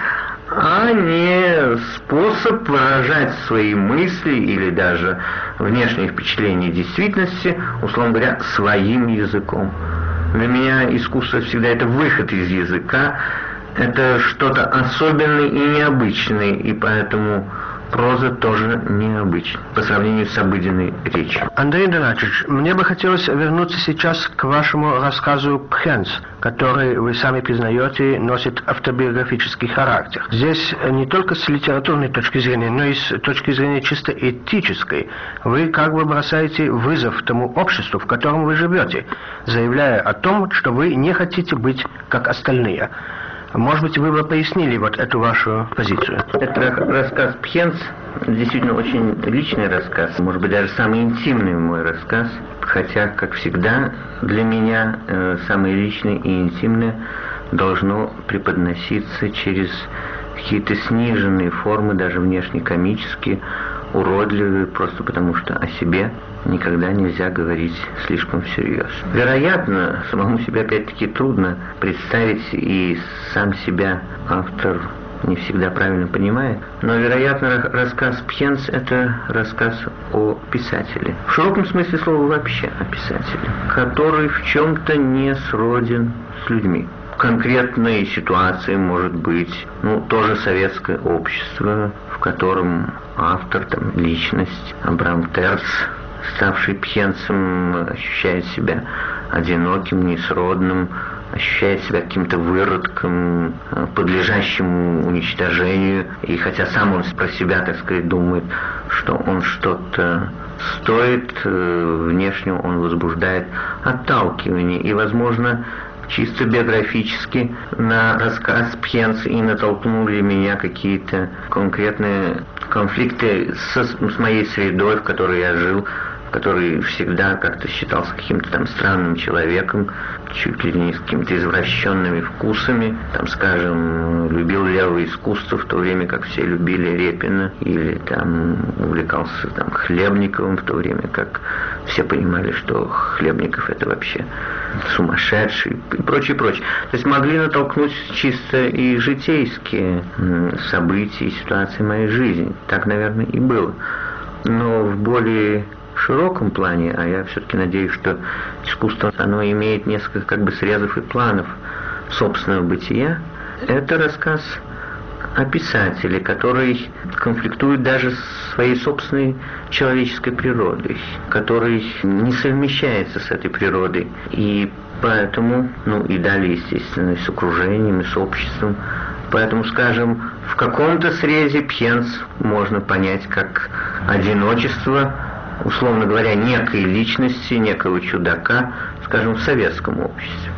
а не способ выражать свои мысли или даже внешние впечатления действительности, условно говоря, своим языком. Для меня искусство всегда это выход из языка, это что-то особенное и необычное, и поэтому проза тоже необычна по сравнению с обыденной речью. Андрей Донатович, мне бы хотелось вернуться сейчас к вашему рассказу «Пхенц», который, вы сами признаете, носит автобиографический характер. Здесь не только с литературной точки зрения, но и с точки зрения чисто этической. Вы как бы бросаете вызов тому обществу, в котором вы живете, заявляя о том, что вы не хотите быть как остальные. Может быть, вы бы пояснили вот эту вашу позицию? Это рассказ «Пхенц» действительно очень личный рассказ, может быть, даже самый интимный мой рассказ, хотя, как всегда, для меня э, самое личное и интимное должно преподноситься через какие-то сниженные формы, даже внешне комические, уродливые, просто потому что о себе никогда нельзя говорить слишком всерьез. Вероятно, самому себе опять-таки трудно представить, и сам себя автор не всегда правильно понимает, но, вероятно, рассказ «Пхенц» — это рассказ о писателе. В широком смысле слова вообще о писателе, который в чем-то не сроден с людьми. Конкретной ситуации может быть, ну, тоже советское общество, в котором автор, там, личность, Абрам Терц, ставший Пхенцем, ощущает себя одиноким, несродным, ощущает себя каким-то выродком, подлежащим уничтожению. И хотя сам он про себя, так сказать, думает, что он что-то стоит, внешне он возбуждает отталкивание. И, возможно, чисто биографически на рассказ Пхенца и натолкнули меня какие-то конкретные конфликты со, с моей средой, в которой я жил, который всегда как-то считался каким-то там странным человеком, чуть ли не с какими-то извращенными вкусами. Там, скажем, любил левое искусство, в то время как все любили Репина, или там увлекался там Хлебниковым, в то время как все понимали, что Хлебников это вообще сумасшедший, и прочее, прочее. То есть могли натолкнуть чисто и житейские события и ситуации моей жизни. Так, наверное, и было. Но в более широком плане, а я все-таки надеюсь, что искусство, оно имеет несколько как бы срезов и планов собственного бытия. Это рассказ о писателе, который конфликтует даже с своей собственной человеческой природой, который не совмещается с этой природой. И поэтому, ну и далее, естественно, и с окружением, и с обществом. Поэтому, скажем, в каком-то срезе Пхенц можно понять как одиночество, условно говоря, некой личности, некого чудака, скажем, в советском обществе.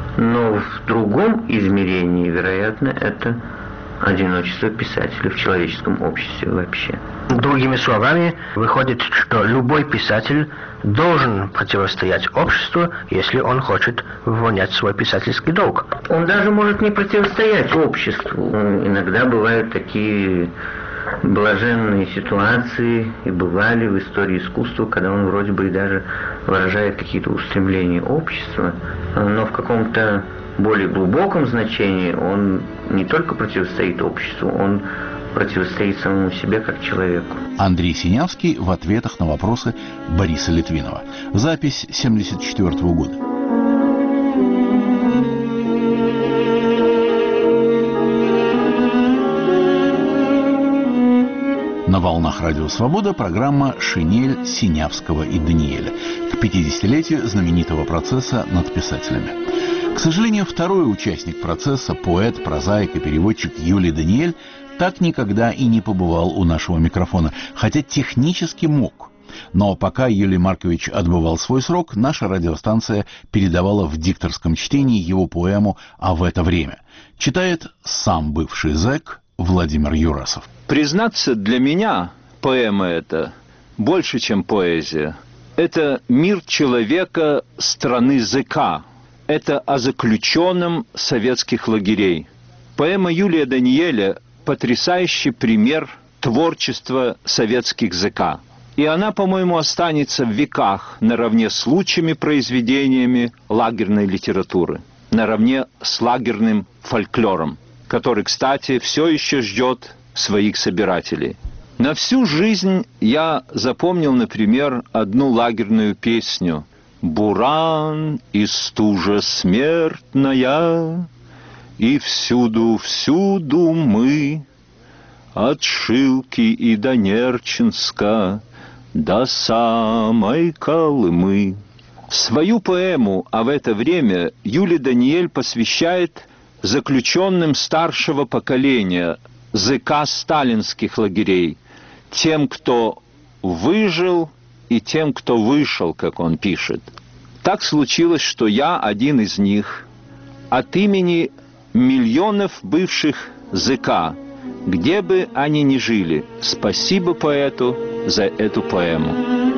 Но в другом измерении, вероятно, это одиночество писателя в человеческом обществе вообще. Другими словами, выходит, что любой писатель должен противостоять обществу, если он хочет выполнять свой писательский долг. Он даже может не противостоять обществу. Иногда бывают такие блаженные ситуации, и бывали в истории искусства, когда он вроде бы и даже выражает какие-то устремления общества, но в каком-то более глубоком значении он не только противостоит обществу, он противостоит самому себе как человеку. Андрей Синявский в ответах на вопросы Бориса Литвинова. Запись семьдесят четвёртого года. На волнах Радио Свобода программа «Шинель» Синявского и Даниэля к пятидесятилетию знаменитого процесса над писателями. К сожалению, второй участник процесса, поэт, прозаик и переводчик Юлий Даниэль, так никогда и не побывал у нашего микрофона, хотя технически мог. Но пока Юлий Маркович отбывал свой срок, наша радиостанция передавала в дикторском чтении его поэму «А в это время». Читает сам бывший зэк Владимир Юрасов. Признаться, для меня поэма эта больше, чем поэзия. Это мир человека страны зэка. Это о заключенном советских лагерей. Поэма Юлия Даниэля – потрясающий пример творчества советских зэка. И она, по-моему, останется в веках наравне с лучшими произведениями лагерной литературы, наравне с лагерным фольклором, который, кстати, все еще ждет своих собирателей. На всю жизнь я запомнил, например, одну лагерную песню «Буран и стужа смертная, и всюду-всюду мы, от Шилки и до Нерчинска, до самой Колымы». Свою поэму «А в это время» Юлий Даниэль посвящает заключенным старшего поколения зэка сталинских лагерей, тем, кто выжил, и тем, кто вышел, как он пишет. Так случилось, что я один из них. От имени миллионов бывших зэка, где бы они ни жили, спасибо поэту за эту поэму.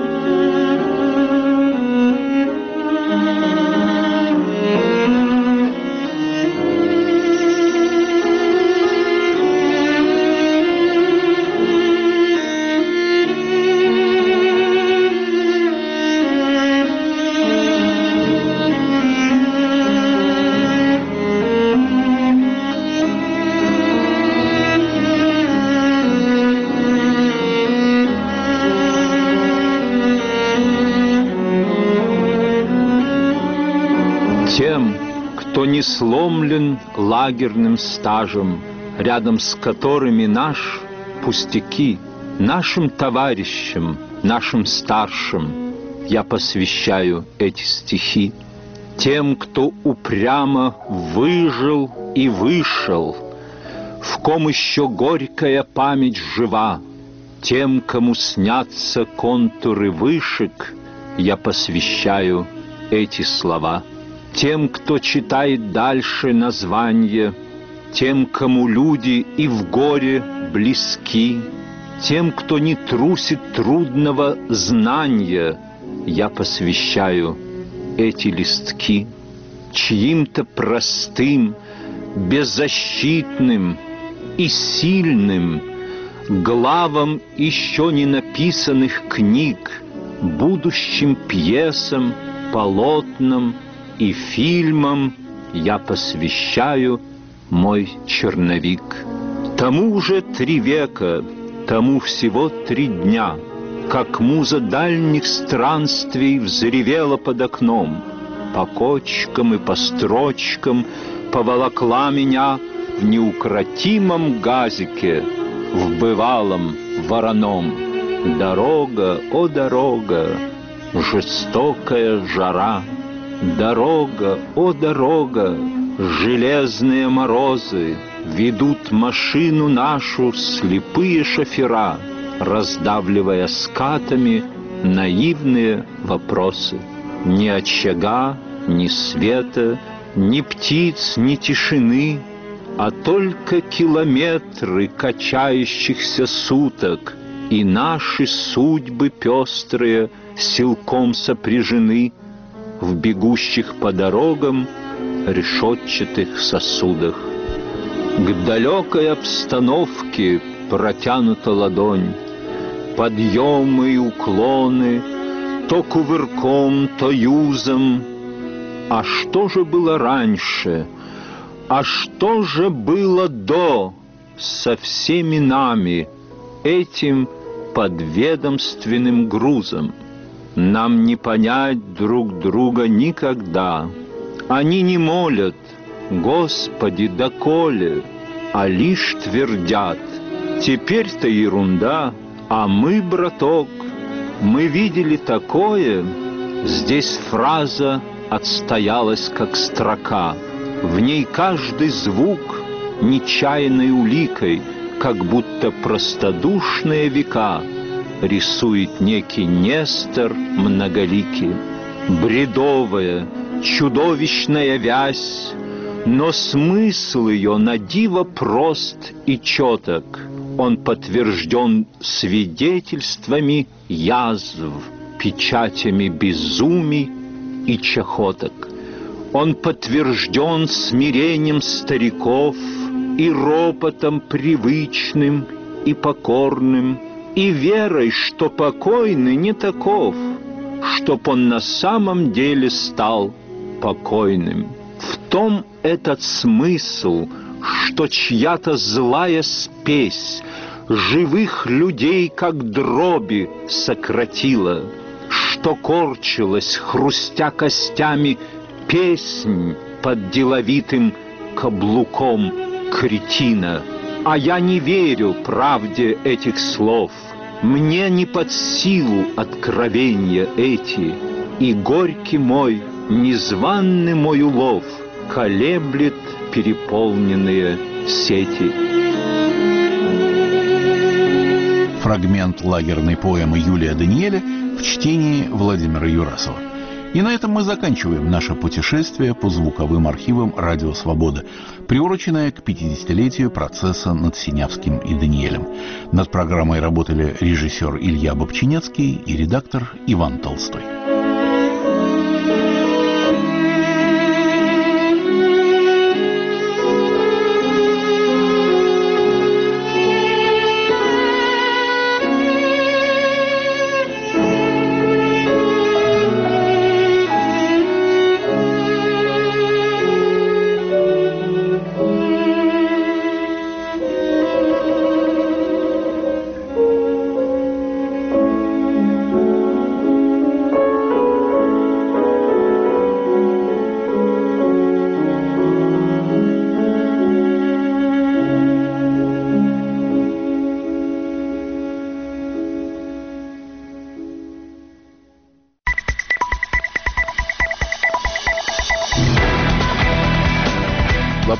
Тем, кто не сломлен лагерным стажем, рядом с которыми наш пустяки, нашим товарищам, нашим старшим, я посвящаю эти стихи. тем, кто упрямо выжил и вышел, в ком еще горькая память жива, тем, кому снятся контуры вышек, я посвящаю эти слова. Тем, кто читает дальше названия, тем, кому люди и в горе близки, тем, кто не трусит трудного знания, я посвящаю эти листки. Чьим-то простым, беззащитным и сильным главам еще не написанных книг, будущим пьесам, полотнам и фильмам я посвящаю мой черновик. Тому уже три века, тому всего три дня, как муза дальних странствий взревела под окном, по кочкам и по строчкам поволокла меня в неукротимом газике, в бывалом вороном. Дорога, о дорога, жестокая жара, дорога, о дорога, железные морозы, ведут машину нашу слепые шофера, раздавливая скатами наивные вопросы. Ни очага, ни света, ни птиц, ни тишины, а только километры качающихся суток, и наши судьбы пестрые силком сопряжены в бегущих по дорогам решетчатых сосудах. К далекой обстановке протянута ладонь, подъемы и уклоны, то кувырком, то юзом. А что же было раньше? А что же было до, со всеми нами, этим подведомственным грузом? Нам не понять друг друга никогда. Они не молят: «Господи, доколе?», а лишь твердят: «Теперь-то ерунда, а мы, браток, мы видели такое». Здесь фраза отстоялась как строка, в ней каждый звук нечаянной уликой, как будто простодушные века рисует некий Нестор многоликий. Бредовая, чудовищная вязь, но смысл ее надиво прост и четок. Он подтвержден свидетельствами язв, печатями безумий и чахоток. Он подтвержден смирением стариков и ропотом привычным и покорным, и верой, что покойный не таков, чтоб он на самом деле стал покойным. В том этот смысл, что чья-то злая спесь живых людей, как дроби, сократила, что корчилась, хрустя костями, песнь под деловитым каблуком кретина. А я не верю правде этих слов, мне не под силу откровения эти, и горький мой, незваный мой улов колеблет переполненные сети. Фрагмент лагерной поэмы Юлия Даниэля в чтении Владимира Юрасова. И на этом мы заканчиваем наше путешествие по звуковым архивам «Радио Свобода», приуроченное к пятидесятилетию процесса над Синявским и Даниэлем. Над программой работали режиссер Илья Бобчинецкий и редактор Иван Толстой.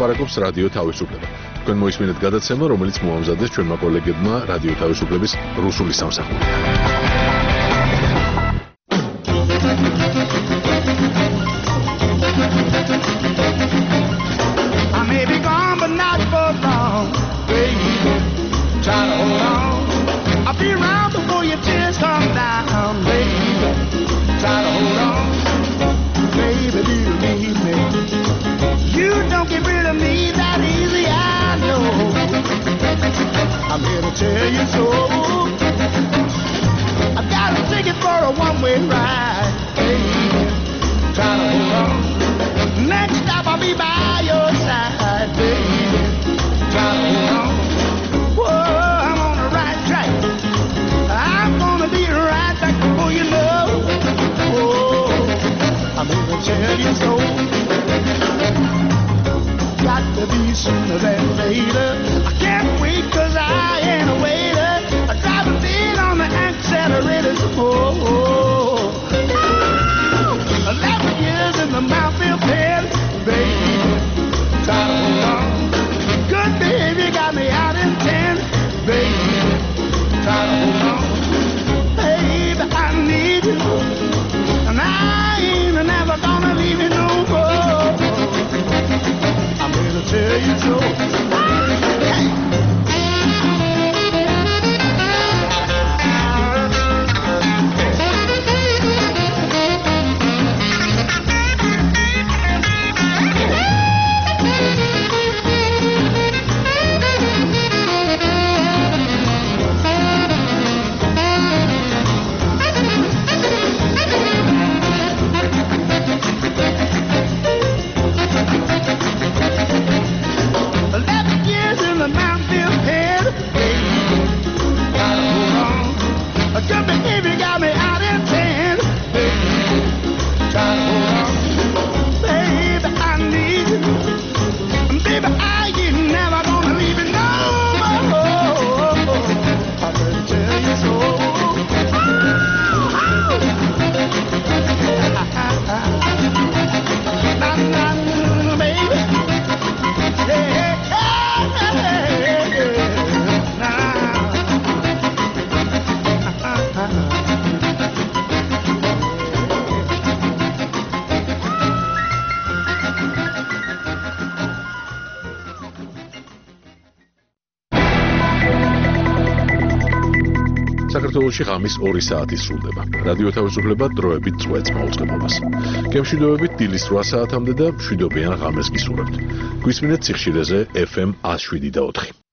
ლაპარაკობს რადიო თავისუფლება. თქვენ მოისმინეთ გადაცემა, რომელიც მოამზადეს ჩვენმა კოლეგებმა რადიო თავისუფლების რუსული სამსახური. I'm here to tell you so. I've got a ticket for a one-way ride. Hey, try to hold on. Next stop I'll be by your side, baby. Try to hold on. Whoa, I'm on the right track. I'm gonna be right back before you know. Whoa, I'm here to tell you so. Got to be sooner than later. I can't wait 'cause I ain't a waiter. I drive a bit on the accelerator. Oh, eleven years in the Mountfield pen, baby. Try to hold on. Good baby got me out in ten, baby. Try to hold on. Baby, I need you, and I ain't never gonna leave you no more. I'm here to tell you so. Hey. საქართველოში ღამის ორი საათი სრულდება. რადიო თავისუფლება დროებით წვეთს მაუწყებლობას. გემშვიდობებით დილის რვა საათამდე და მშვიდობიან ღამეს გისურვებთ. გვისმინეთ სიხშირეზე ეფ ემ one oh seven და four.